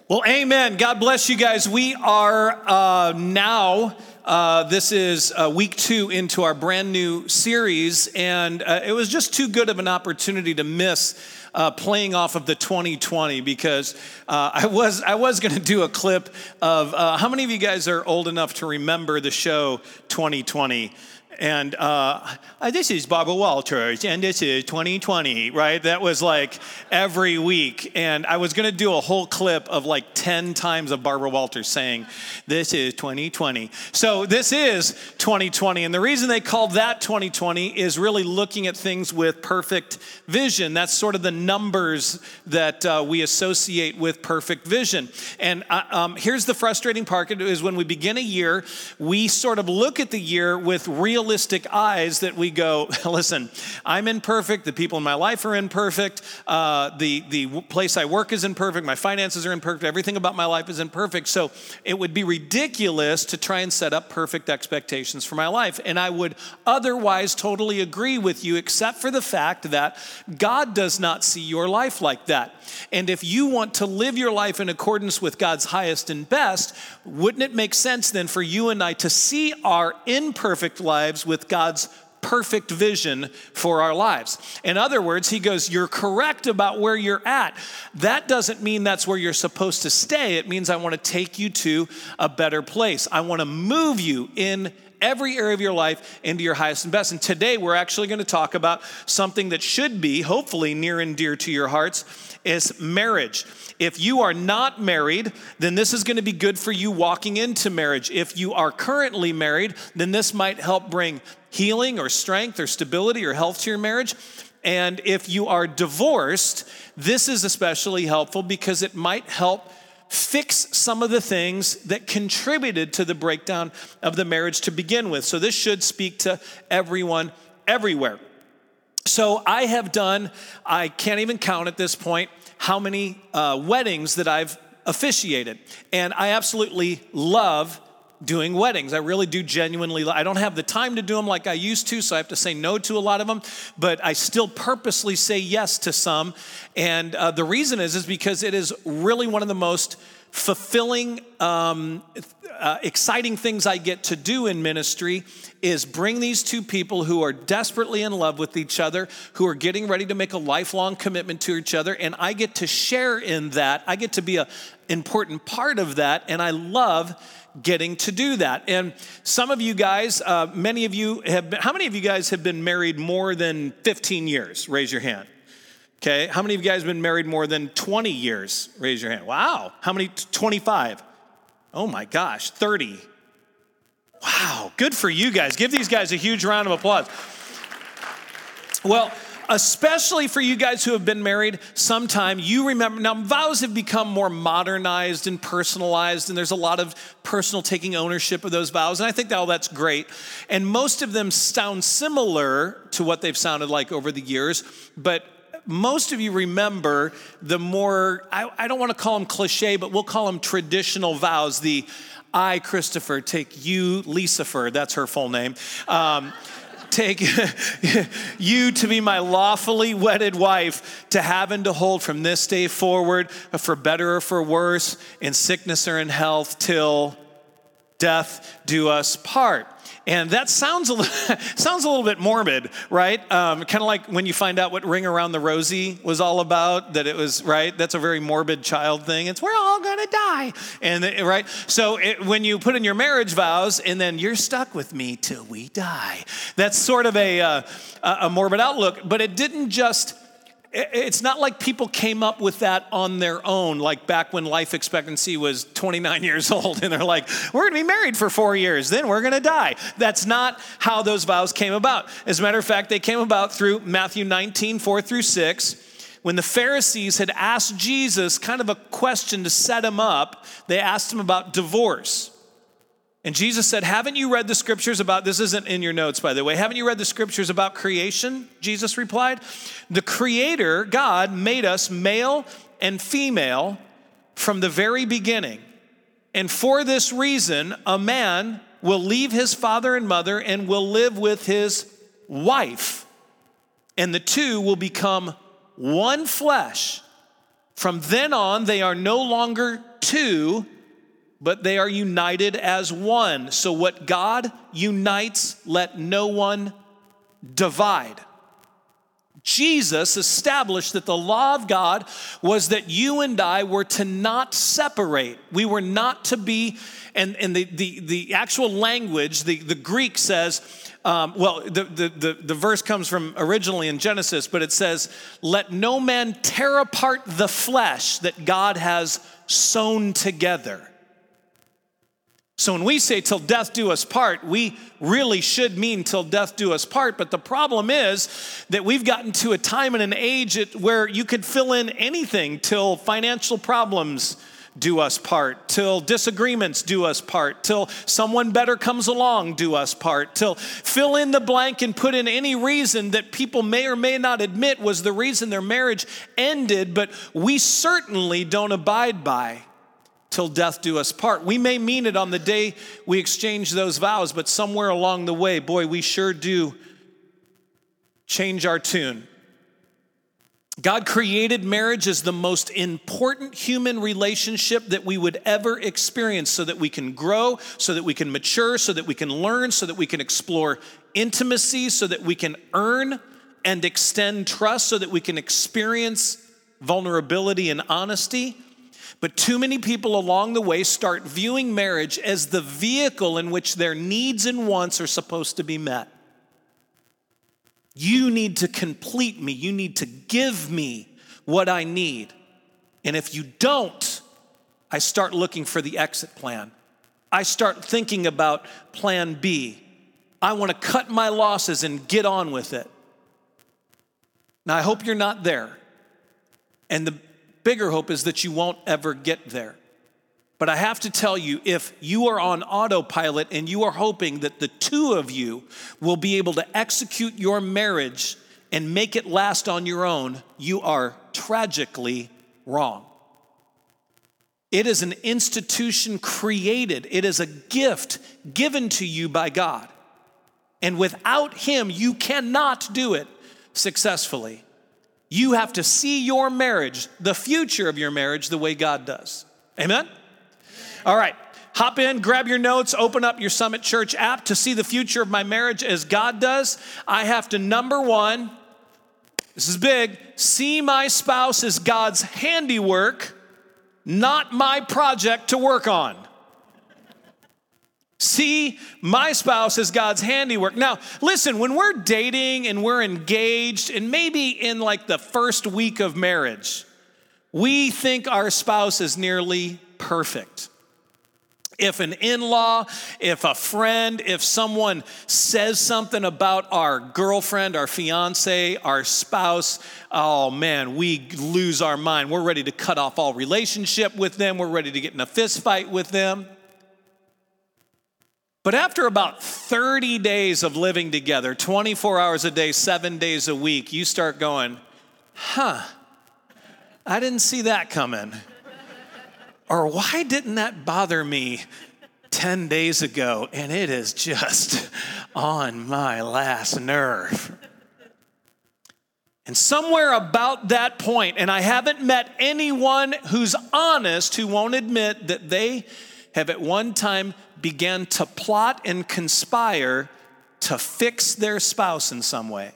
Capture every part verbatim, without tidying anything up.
Well, amen. God bless you guys. We are uh, now, uh, this is uh, week two into our brand new series, and uh, it was just too good of an opportunity to miss uh, playing off of the twenty twenty because uh, I was I was going to do a clip of, uh, how many of you guys are old enough to remember the show twenty twenty? And uh, this is Barbara Walters, and this is twenty twenty, right? That was like every week. And I was going to do a whole clip of like ten times of Barbara Walters saying, this is twenty twenty. So this is twenty twenty. And the reason they called that twenty twenty is really looking at things with perfect vision. That's sort of the numbers that uh, we associate with perfect vision. And uh, um, here's the frustrating part is when we begin a year, we sort of look at the year with real realistic eyes that we go, listen, I'm imperfect. The people in my life are imperfect. Uh, the, the place I work is imperfect. My finances are imperfect. Everything about my life is imperfect. So it would be ridiculous to try and set up perfect expectations for my life. And I would otherwise totally agree with you, except for the fact that God does not see your life like that. And if you want to live your life in accordance with God's highest and best, wouldn't it make sense then for you and I to see our imperfect lives with God's perfect vision for our lives? In other words, he goes, you're correct about where you're at. That doesn't mean that's where you're supposed to stay. It means I want to take you to a better place. I want to move you in every area of your life into your highest and best. And today we're actually going to talk about something that should be hopefully near and dear to your hearts, is marriage. If you are not married, then this is going to be good for you walking into marriage. If you are currently married, then this might help bring healing or strength or stability or health to your marriage. And if you are divorced, this is especially helpful because it might help fix some of the things that contributed to the breakdown of the marriage to begin with. So this should speak to everyone, everywhere. So I have done, I can't even count at this point, how many uh, weddings that I've officiated. And I absolutely love doing weddings. I really do genuinely. I don't have the time to do them like I used to, so I have to say no to a lot of them, but I still purposely say yes to some. And uh, the reason is, is because it is really one of the most fulfilling, um, uh, exciting things I get to do in ministry is bring these two people who are desperately in love with each other, who are getting ready to make a lifelong commitment to each other, and I get to share in that. I get to be an important part of that, and I love getting to do that. And some of you guys, uh, many of you have been, how many of you guys have been married more than fifteen years? Raise your hand. Okay, how many of you guys have been married more than twenty years? Raise your hand. Wow, how many? twenty-five. Oh my gosh, thirty. Wow, good for you guys. Give these guys a huge round of applause. Well, especially for you guys who have been married sometime, you remember, now vows have become more modernized and personalized, and there's a lot of personal taking ownership of those vows, and I think that all that's great. And most of them sound similar to what they've sounded like over the years, but most of you remember the more, I, I don't want to call them cliche, but we'll call them traditional vows. The I, Christopher, take you, Lisafer, that's her full name, um, take you to be my lawfully wedded wife, to have and to hold from this day forward, for better or for worse, in sickness or in health, till death do us part. And that sounds a little, sounds a little bit morbid, right? Um, kind of like when you find out what Ring Around the Rosie was all about, that it was, right? That's a very morbid child thing. It's, we're all going to die. And right? So it, when you put in your marriage vows and then you're stuck with me till we die, that's sort of a, uh, a morbid outlook. But it didn't just, it's not like people came up with that on their own, like back when life expectancy was twenty-nine years old, and they're like, we're going to be married for four years, then we're going to die. That's not how those vows came about. As a matter of fact, they came about through Matthew nineteen, four through six, when the Pharisees had asked Jesus kind of a question to set him up. They asked him about divorce. And Jesus said, haven't you read the scriptures about, this isn't in your notes, by the way, haven't you read the scriptures about creation? Jesus replied, the Creator, God, made us male and female from the very beginning. And for this reason, a man will leave his father and mother and will live with his wife. And the two will become one flesh. From then on, they are no longer two, but they are united as one. So what God unites, let no one divide. Jesus established that the law of God was that you and I were to not separate. We were not to be, and, and the, the, the actual language, the, the Greek says, um, well, the, the, the, the verse comes from originally in Genesis, but it says, let no man tear apart the flesh that God has sewn together. So when we say till death do us part, we really should mean till death do us part. But the problem is that we've gotten to a time and an age where you could fill in anything till financial problems do us part, till disagreements do us part, till someone better comes along do us part, till fill in the blank and put in any reason that people may or may not admit was the reason their marriage ended, but we certainly don't abide by. Till death do us part. We may mean it on the day we exchange those vows, but somewhere along the way, boy, we sure do change our tune. God created marriage as the most important human relationship that we would ever experience so that we can grow, so that we can mature, so that we can learn, so that we can explore intimacy, so that we can earn and extend trust, so that we can experience vulnerability and honesty. But too many people along the way start viewing marriage as the vehicle in which their needs and wants are supposed to be met. You need to complete me. You need to give me what I need. And if you don't, I start looking for the exit plan. I start thinking about plan B. I want to cut my losses and get on with it. Now, I hope you're not there. And the bigger hope is that you won't ever get there. But I have to tell you, if you are on autopilot and you are hoping that the two of you will be able to execute your marriage and make it last on your own, you are tragically wrong. It is an institution created. It is a gift given to you by God. And without Him, you cannot do it successfully. You have to see your marriage, the future of your marriage, the way God does. Amen? All right, hop in, grab your notes, open up your Summit Church app to see the future of my marriage as God does. I have to, number one, this is big, see my spouse as God's handiwork, not my project to work on. See my spouse as God's handiwork. Now, listen, when we're dating and we're engaged, and maybe in like the first week of marriage, we think our spouse is nearly perfect. If an in-law, if a friend, if someone says something about our girlfriend, our fiance, our spouse, oh man, we lose our mind. We're ready to cut off all relationship with them. We're ready to get in a fist fight with them. But after about thirty days of living together, twenty-four hours a day, seven days a week, you start going, huh, I didn't see that coming. Or why didn't that bother me ten days ago? And it is just on my last nerve. And somewhere about that point, and I haven't met anyone who's honest who won't admit that they have at one time began to plot and conspire to fix their spouse in some way.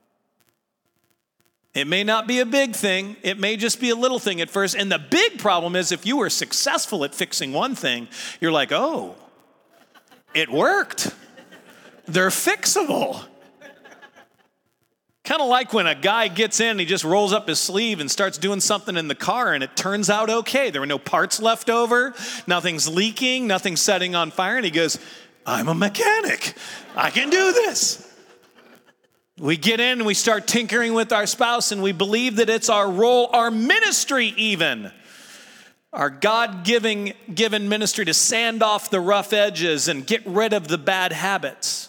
It may not be a big thing. It may just be a little thing at first. And the big problem is if you were successful at fixing one thing, you're like, oh, it worked. They're fixable. Kind of like when a guy gets in, he just rolls up his sleeve and starts doing something in the car and it turns out okay. There were no parts left over, nothing's leaking, nothing's setting on fire. And he goes, I'm a mechanic. I can do this. We get in and we start tinkering with our spouse and we believe that it's our role, our ministry even, our God-given given ministry to sand off the rough edges and get rid of the bad habits.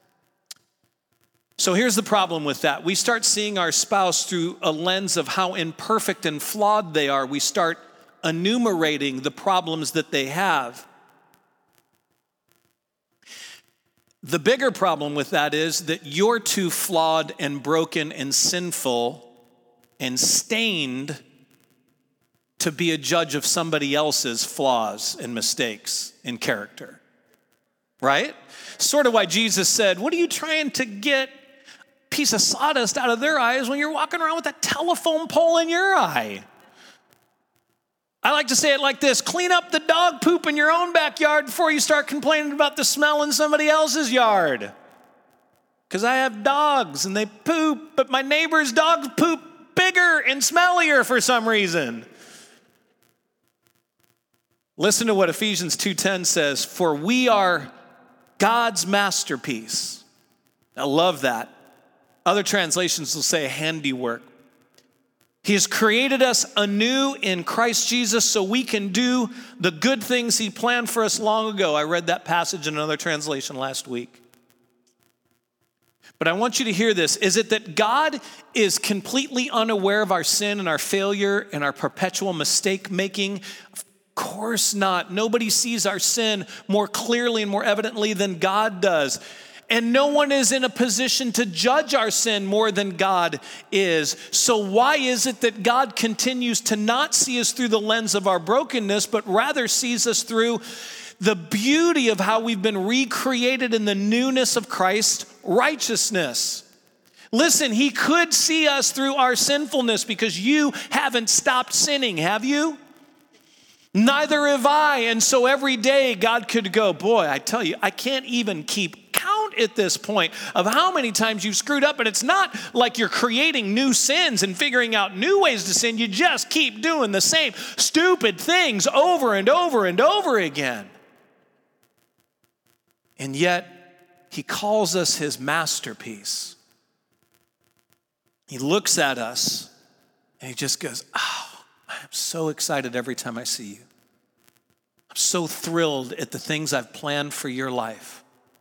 So here's the problem with that. We start seeing our spouse through a lens of how imperfect and flawed they are. We start enumerating the problems that they have. The bigger problem with that is that you're too flawed and broken and sinful and stained to be a judge of somebody else's flaws and mistakes in character, right? Sort of why Jesus said, what are you trying to get a piece of sawdust out of their eyes when you're walking around with a telephone pole in your eye? I like to say it like this: clean up the dog poop in your own backyard before you start complaining about the smell in somebody else's yard. Because I have dogs and they poop, but my neighbor's dogs poop bigger and smellier for some reason. Listen to what Ephesians two ten says, for we are God's masterpiece. I love that. Other translations will say handiwork. He has created us anew in Christ Jesus so we can do the good things he planned for us long ago. I read that passage in another translation last week. But I want you to hear this. Is it that God is completely unaware of our sin and our failure and our perpetual mistake making? Of course not. Nobody sees our sin more clearly and more evidently than God does. And no one is in a position to judge our sin more than God is. So why is it that God continues to not see us through the lens of our brokenness, but rather sees us through the beauty of how we've been recreated in the newness of Christ's righteousness? Listen, he could see us through our sinfulness because you haven't stopped sinning, have you? Neither have I. And so every day God could go, boy, I tell you, I can't even keep count at this point of how many times you've screwed up. And it's not like you're creating new sins and figuring out new ways to sin. You just keep doing the same stupid things over and over and over again. And yet he calls us his masterpiece. He looks at us and he just goes, oh, I'm so excited every time I see you. I'm so thrilled at the things I've planned for your life.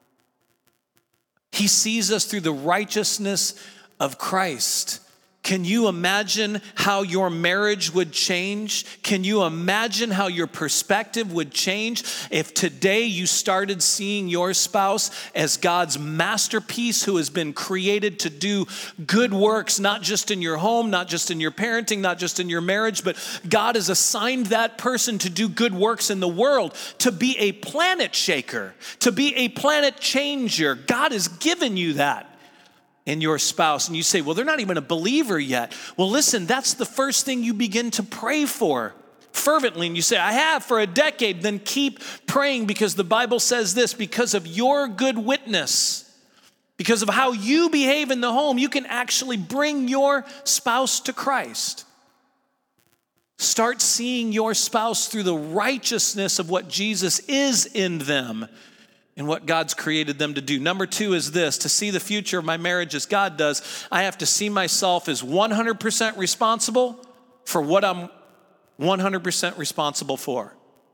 He sees us through the righteousness of Christ. Can you imagine how your marriage would change? Can you imagine how your perspective would change if today you started seeing your spouse as God's masterpiece who has been created to do good works, not just in your home, not just in your parenting, not just in your marriage, but God has assigned that person to do good works in the world, to be a planet shaker, to be a planet changer. God has given you that in your spouse. And you say, well, they're not even a believer yet. Well, listen, that's the first thing you begin to pray for fervently. And you say, I have for a decade. Then keep praying, because the Bible says this: because of your good witness, because of how you behave in the home, you can actually bring your spouse to Christ. Start seeing your spouse through the righteousness of what Jesus is in them and what God's created them to do. Number two is this: to see the future of my marriage as God does, I have to see myself as one hundred percent responsible for what I'm one hundred percent responsible for.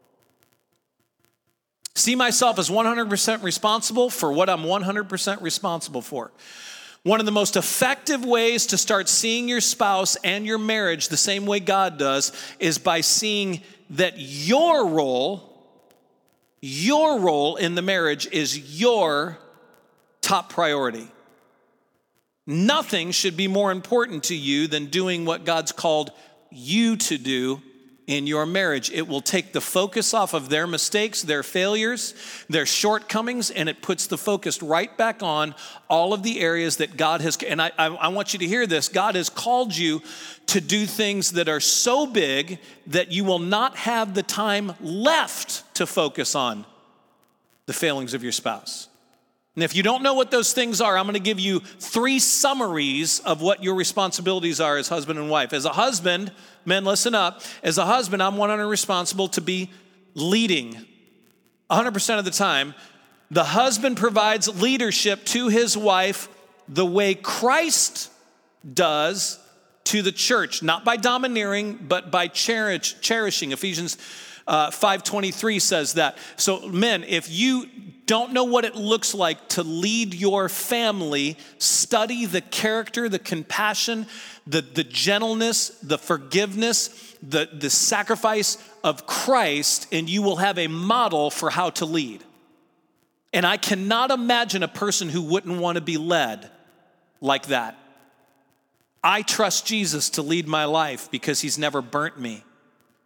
See myself as one hundred percent responsible for what I'm one hundred percent responsible for. One of the most effective ways to start seeing your spouse and your marriage the same way God does is by seeing that your role Your role in the marriage is your top priority. Nothing should be more important to you than doing what God's called you to do in your marriage. It will take the focus off of their mistakes, their failures, their shortcomings, and it puts the focus right back on all of the areas that God has, and I, I, I want you to hear this, God has called you to do things that are so big that you will not have the time left to focus on the failings of your spouse. And if you don't know what those things are, I'm going to give you three summaries of what your responsibilities are as husband and wife. As a husband, men, listen up. As a husband, I'm one hundred percent responsible to be leading. one hundred percent of the time, the husband provides leadership to his wife the way Christ does to the church, not by domineering, but by cherish, cherishing. Ephesians uh, five twenty-three says that. So men, if you don't know what it looks like to lead your family, study the character, the compassion, the, the gentleness, the forgiveness, the, the sacrifice of Christ, and you will have a model for how to lead. And I cannot imagine a person who wouldn't want to be led like that. I trust Jesus to lead my life because he's never burnt me.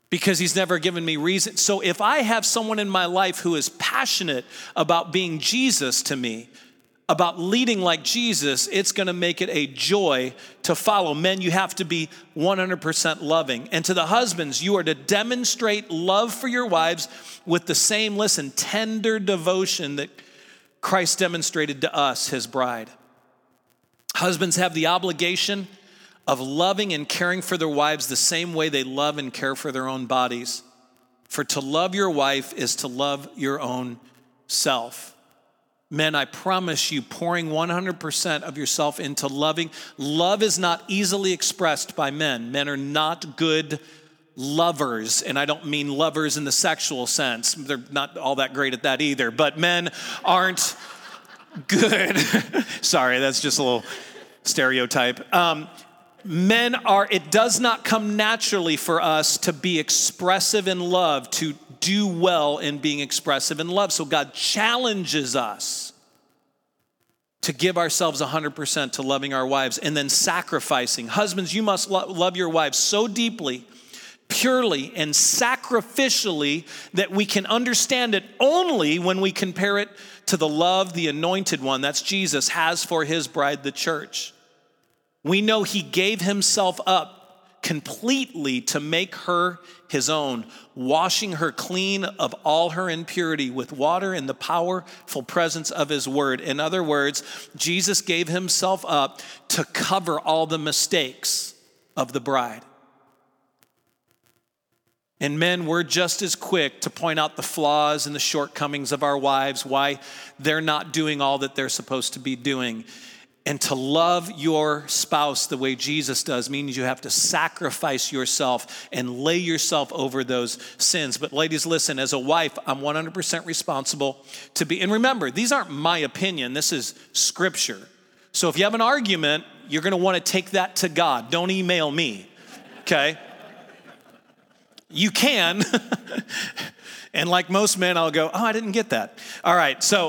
because he's never given me reason. So if I have someone in my life who is passionate about being Jesus to me, about leading like Jesus, it's gonna make it a joy to follow. Men, you have to be one hundred percent loving. And to the husbands, you are to demonstrate love for your wives with the same, listen, tender devotion that Christ demonstrated to us, his bride. Husbands have the obligation of loving and caring for their wives the same way they love and care for their own bodies. For to love your wife is to love your own self. Men, I promise you, pouring one hundred percent of yourself into loving. Love is not easily expressed by men. Men are not good lovers, and I don't mean lovers in the sexual sense. They're not all that great at that either, but men aren't good. Sorry, that's just a little stereotype. Um, men are, it does not come naturally for us to be expressive in love, to do well in being expressive in love. So God challenges us to give ourselves one hundred percent to loving our wives and then sacrificing. Husbands, you must lo- love your wives so deeply, purely, and sacrificially that we can understand it only when we compare it to the love the anointed one, that's Jesus, has for his bride, the church. We know he gave himself up completely to make her his own, washing her clean of all her impurity with water in the powerful presence of his word. In other words, Jesus gave himself up to cover all the mistakes of the bride. And men, we're just as quick to point out the flaws and the shortcomings of our wives, why they're not doing all that they're supposed to be doing. And to love your spouse the way Jesus does means you have to sacrifice yourself and lay yourself over those sins. But ladies, listen, as a wife, I'm one hundred percent responsible to be, and remember, these aren't my opinion, this is scripture. So if you have an argument, you're gonna wanna take that to God. Don't email me, okay? You can, and like most men, I'll go, oh, I didn't get that. All right, so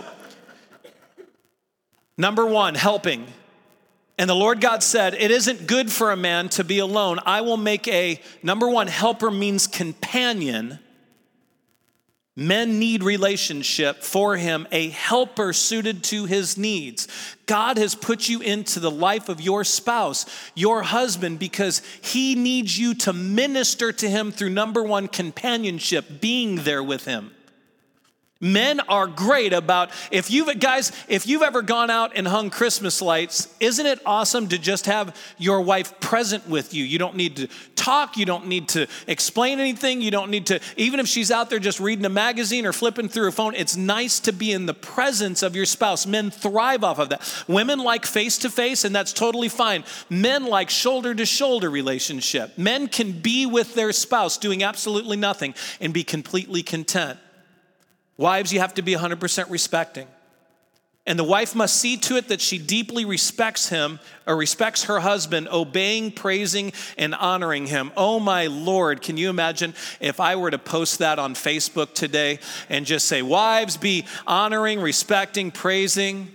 number one, helping. And the Lord God said, it isn't good for a man to be alone. I will make a, number one, helper means companion. Men need relationship for him, a helper suited to his needs. God has put you into the life of your spouse, your husband, because he needs you to minister to him through number one, companionship, being there with him. Men are great about, if you've, guys, if you've ever gone out and hung Christmas lights, isn't it awesome to just have your wife present with you? You don't need to talk, you don't need to explain anything, you don't need to, even if she's out there just reading a magazine or flipping through her phone, it's nice to be in the presence of your spouse. Men thrive off of that. Women like face-to-face, and that's totally fine. Men like shoulder-to-shoulder relationship. Men can be with their spouse doing absolutely nothing and be completely content. Wives, you have to be one hundred percent respecting. And the wife must see to it that she deeply respects him or respects her husband, obeying, praising, and honoring him. Oh my Lord, can you imagine if I were to post that on Facebook today and just say, wives, be honoring, respecting, praising?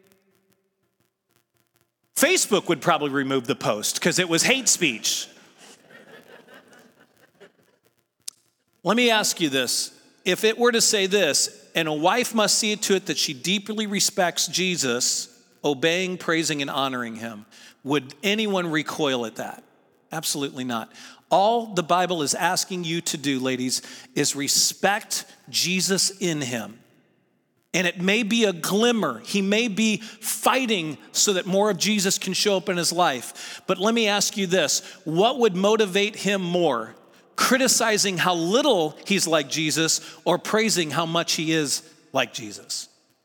Facebook would probably remove the post because it was hate speech. Let me ask you this. If it were to say this, and a wife must see to it that she deeply respects Jesus, obeying, praising, and honoring him, would anyone recoil at that? Absolutely not. All the Bible is asking you to do, ladies, is respect Jesus in him. And it may be a glimmer. He may be fighting so that more of Jesus can show up in his life. But let me ask you this, what would motivate him more? Criticizing how little he's like Jesus or praising how much he is like Jesus?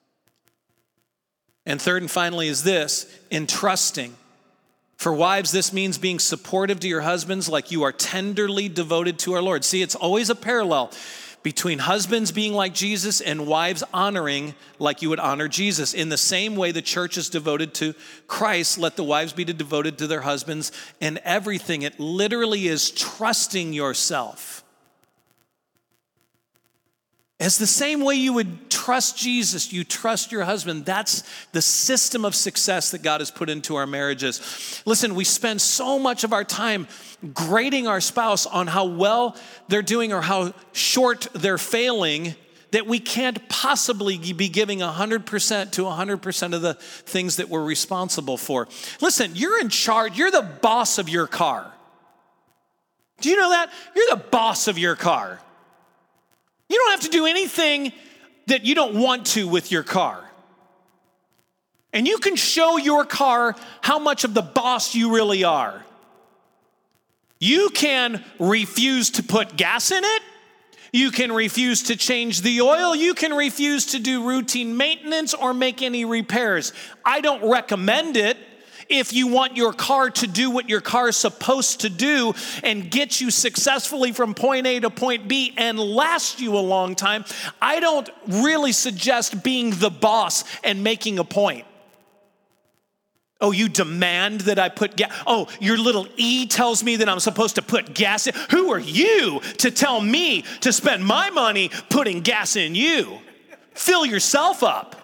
And third and finally is this, entrusting. For wives, this means being supportive to your husbands like you are tenderly devoted to our Lord. See, it's always a parallel between husbands being like Jesus and wives honoring like you would honor Jesus. In the same way the church is devoted to Christ, let the wives be devoted to their husbands in everything. It literally is trusting yourself. As the same way you would trust Jesus, you trust your husband. That's the system of success that God has put into our marriages. Listen, we spend so much of our time grading our spouse on how well they're doing or how short they're failing that we can't possibly be giving one hundred percent to one hundred percent of the things that we're responsible for. Listen, you're in charge. You're the boss of your car. Do you know that? You're the boss of your car. You don't have to do anything that you don't want to with your car. And you can show your car how much of the boss you really are. You can refuse to put gas in it. You can refuse to change the oil. You can refuse to do routine maintenance or make any repairs. I don't recommend it. If you want your car to do what your car is supposed to do and get you successfully from point A to point B and last you a long time, I don't really suggest being the boss and making a point. Oh, you demand that I put gas? Oh, your little E tells me that I'm supposed to put gas in? Who are you to tell me to spend my money putting gas in you? Fill yourself up.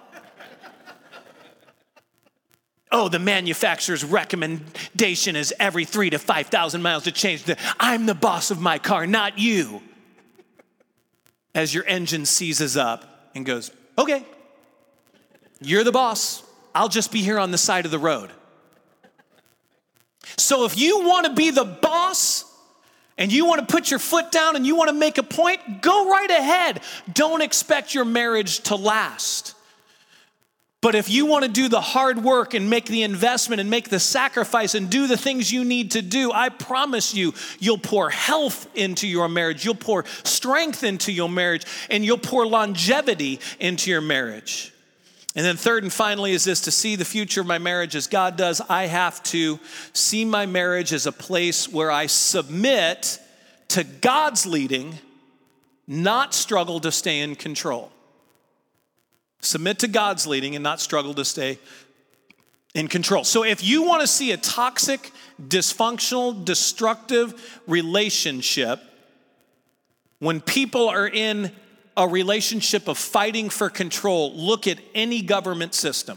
Oh, the manufacturer's recommendation is every three to five thousand miles to change. The, I'm the boss of my car, not you. As your engine seizes up and goes, okay, you're the boss. I'll just be here on the side of the road. So if you want to be the boss and you want to put your foot down and you want to make a point, go right ahead. Don't expect your marriage to last. But if you want to do the hard work and make the investment and make the sacrifice and do the things you need to do, I promise you, you'll pour health into your marriage. You'll pour strength into your marriage, and you'll pour longevity into your marriage. And then third and finally is this: to see the future of my marriage as God does, I have to see my marriage as a place where I submit to God's leading, not struggle to stay in control. Submit to God's leading and not struggle to stay in control. So if you want to see a toxic, dysfunctional, destructive relationship, when people are in a relationship of fighting for control, look at any government system.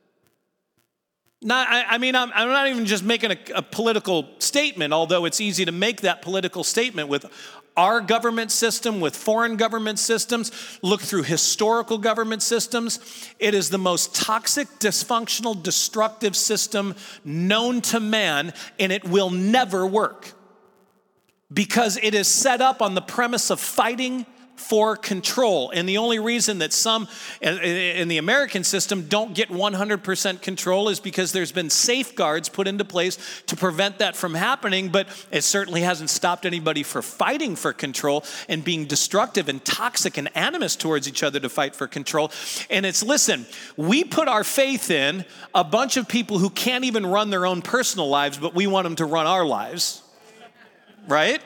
Not, I, I mean, I'm, I'm not even just making a, a political statement, although it's easy to make that political statement with our government system, with foreign government systems. Look through historical government systems. It is the most toxic, dysfunctional, destructive system known to man, and it will never work because it is set up on the premise of fighting for control. And the only reason that some in the American system don't get one hundred percent control is because there's been safeguards put into place to prevent that from happening, but it certainly hasn't stopped anybody from fighting for control and being destructive and toxic and animus towards each other to fight for control. And it's, listen, we put our faith in a bunch of people who can't even run their own personal lives, but we want them to run our lives, right?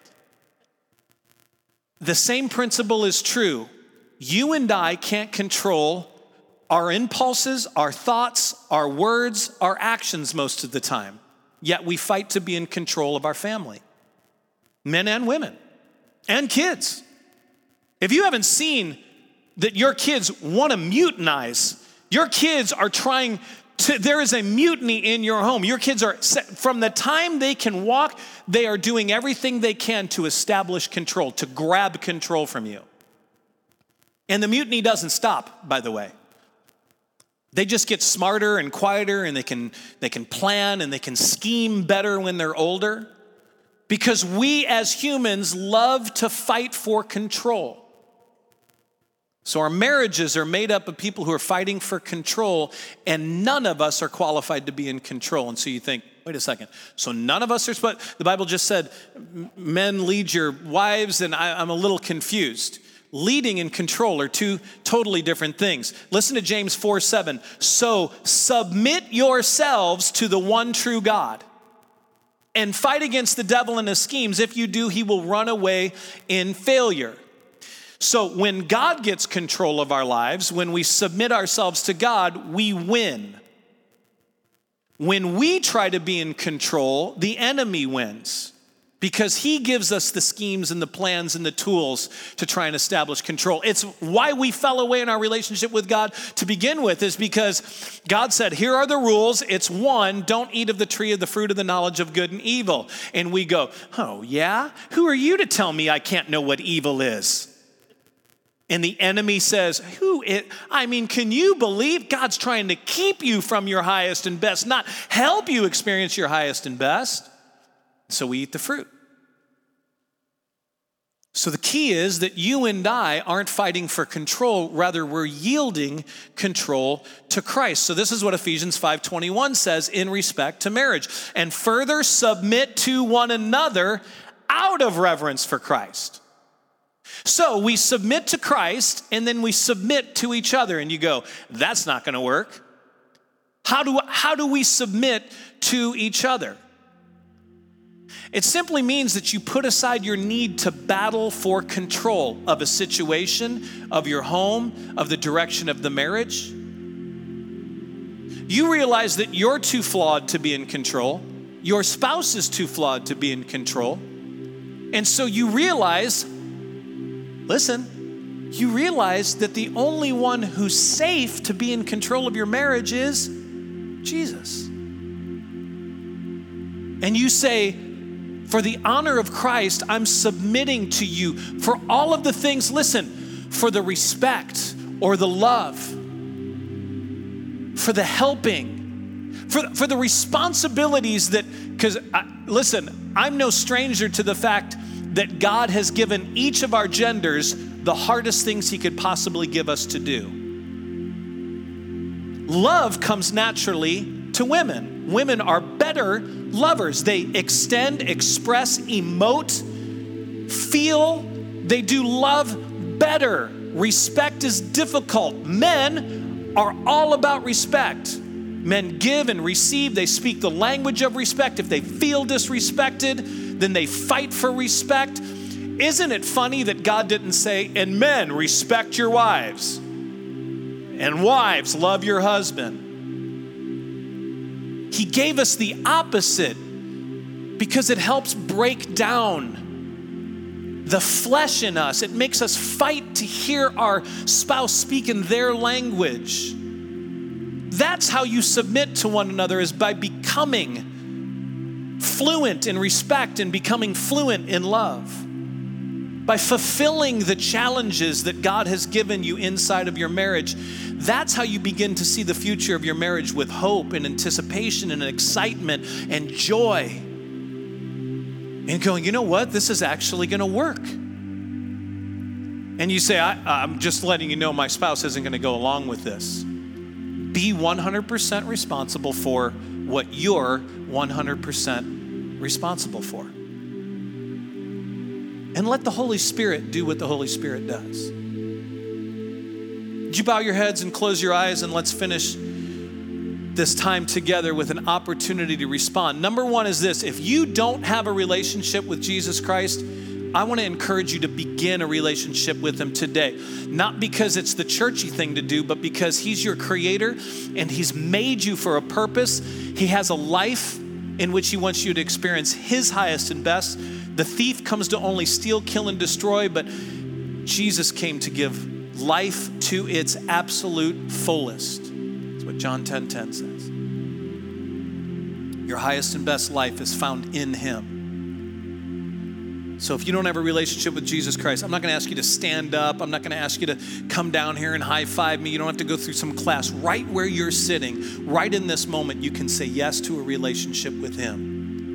The same principle is true. You and I can't control our impulses, our thoughts, our words, our actions most of the time. Yet we fight to be in control of our family. Men and women. And kids. If you haven't seen that your kids want to mutinize, your kids are trying to, there is a mutiny in your home. Your kids are, from the time they can walk, they are doing everything they can to establish control, to grab control from you. And the mutiny doesn't stop, by the way. They just get smarter and quieter, and they can, they can plan and they can scheme better when they're older. Because we as humans love to fight for control. So our marriages are made up of people who are fighting for control, and none of us are qualified to be in control. And so you think, wait a second, so none of us are supposed, the Bible just said, men lead your wives, and I, I'm a little confused. Leading and control are two totally different things. Listen to James four seven. So submit yourselves to the one true God and fight against the devil and his schemes. If you do, he will run away in failure. So when God gets control of our lives, when we submit ourselves to God, we win. When we try to be in control, the enemy wins. because he gives us the schemes and the plans and the tools to try and establish control. It's why we fell away in our relationship with God to begin with, is because God said, here are the rules. It's one, don't eat of the tree of the fruit of the knowledge of good and evil. And we go, oh yeah? Who are you to tell me I can't know what evil is? And the enemy says, who it, I mean, can you believe God's trying to keep you from your highest and best, not help you experience your highest and best? So we eat the fruit. So the key is that you and I aren't fighting for control, rather we're yielding control to Christ. So this is what Ephesians five twenty-one says in respect to marriage. And further submit to one another out of reverence for Christ. So we submit to Christ and then we submit to each other. And you go, that's not going to work. How do, how do we submit to each other? It simply means that you put aside your need to battle for control of a situation, of your home, of the direction of the marriage. You realize that you're too flawed to be in control. Your spouse is too flawed to be in control. And so you realize, listen, you realize that the only one who's safe to be in control of your marriage is Jesus. And you say, for the honor of Christ, I'm submitting to you for all of the things, listen, for the respect or the love, for the helping, for, for the responsibilities that, because listen, I'm no stranger to the fact that God has given each of our genders the hardest things he could possibly give us to do. Love comes naturally to women. Women are better lovers. They extend, express, emote, feel. They do love better. Respect is difficult. Men are all about respect. Men give and receive. They speak the language of respect. If they feel disrespected, then they fight for respect. Isn't it funny that God didn't say, and men, respect your wives, and wives, love your husband? He gave us the opposite because it helps break down the flesh in us. It makes us fight to hear our spouse speak in their language. That's how you submit to one another, is by becoming fluent in respect and becoming fluent in love. By fulfilling the challenges that God has given you inside of your marriage. That's how you begin to see the future of your marriage with hope and anticipation and excitement and joy. And going, you know what? This is actually going to work. And you say, I, I'm just letting you know my spouse isn't going to go along with this. Be one hundred percent responsible for what you're one hundred percent responsible for. And let the Holy Spirit do what the Holy Spirit does. Would you bow your heads and close your eyes, and let's finish this time together with an opportunity to respond. Number one is this: if you don't have a relationship with Jesus Christ, I want to encourage you to begin a relationship with him today. Not because it's the churchy thing to do, but because he's your creator and he's made you for a purpose. He has a life in which he wants you to experience his highest and best. The thief comes to only steal, kill, and destroy, but Jesus came to give life to its absolute fullest. That's what John ten ten says. Your highest and best life is found in him. So if you don't have a relationship with Jesus Christ, I'm not going to ask you to stand up. I'm not going to ask you to come down here and high five me. You don't have to go through some class. Right where you're sitting, right in this moment, you can say yes to a relationship with him.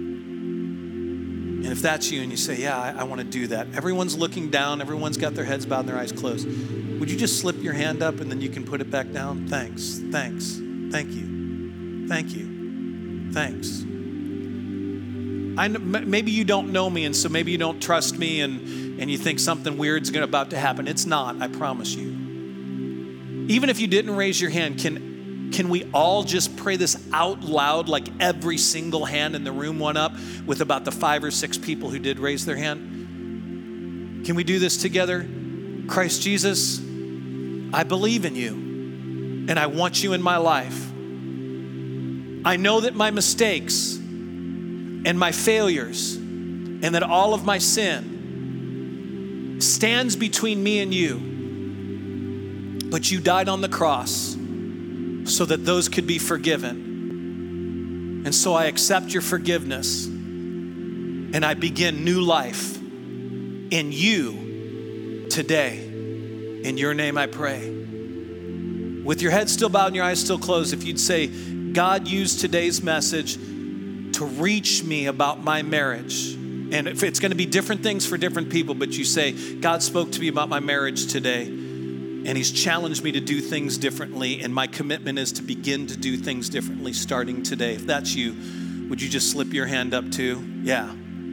And if that's you and you say, yeah, I, I want to do that. Everyone's looking down. Everyone's got their heads bowed and their eyes closed. Would you just slip your hand up and then you can put it back down? Thanks, thanks, thank you, thank you, thanks. I know, maybe you don't know me, and so maybe you don't trust me, and, and you think something weird's gonna, about to happen. It's not, I promise you. Even if you didn't raise your hand, can Can we all just pray this out loud, like every single hand in the room went up with about the five or six people who did raise their hand? Can we do this together? Christ Jesus, I believe in you and I want you in my life. I know that my mistakes and my failures and that all of my sin stands between me and you. But you died on the cross so that those could be forgiven. And so I accept your forgiveness and I begin new life in you today. In your name I pray. With your head still bowed and your eyes still closed, if you'd say, God used today's message to reach me about my marriage. And if it's going to be different things for different people, but you say, God spoke to me about my marriage today, and he's challenged me to do things differently, and my commitment is to begin to do things differently starting today. If that's you, would you just slip your hand up too? Yeah.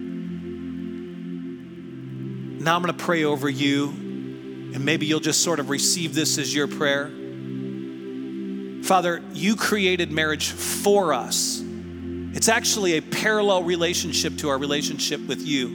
Now I'm going to pray over you, and maybe you'll just sort of receive this as your prayer. Father, you created marriage for us. It's actually a parallel relationship to our relationship with you.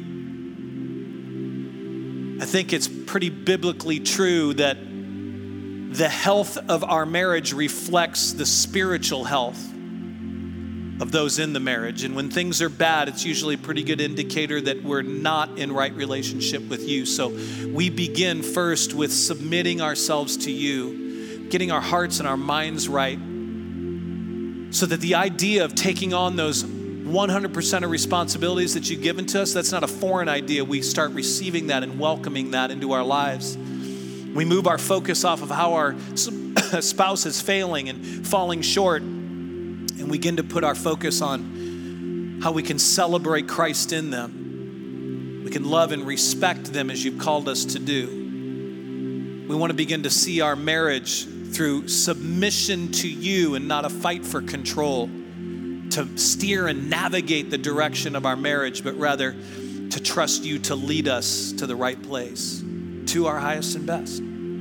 I think it's pretty biblically true that the health of our marriage reflects the spiritual health of those in the marriage. And when things are bad, it's usually a pretty good indicator that we're not in right relationship with you. So we begin first with submitting ourselves to you, getting our hearts and our minds right, so that the idea of taking on those one hundred percent of responsibilities that you've given to us, that's not a foreign idea. We start receiving that and welcoming that into our lives. We move our focus off of how our spouse is failing and falling short, and we begin to put our focus on how we can celebrate Christ in them. We can love and respect them as you've called us to do. We want to begin to see our marriage through submission to you and not a fight for control, to steer and navigate the direction of our marriage, but rather to trust you to lead us to the right place, to our highest and best.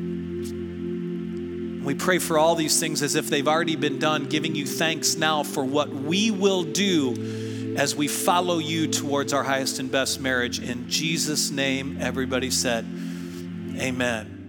We pray for all these things as if they've already been done, giving you thanks now for what we will do as we follow you towards our highest and best marriage. In Jesus' name, everybody said, amen.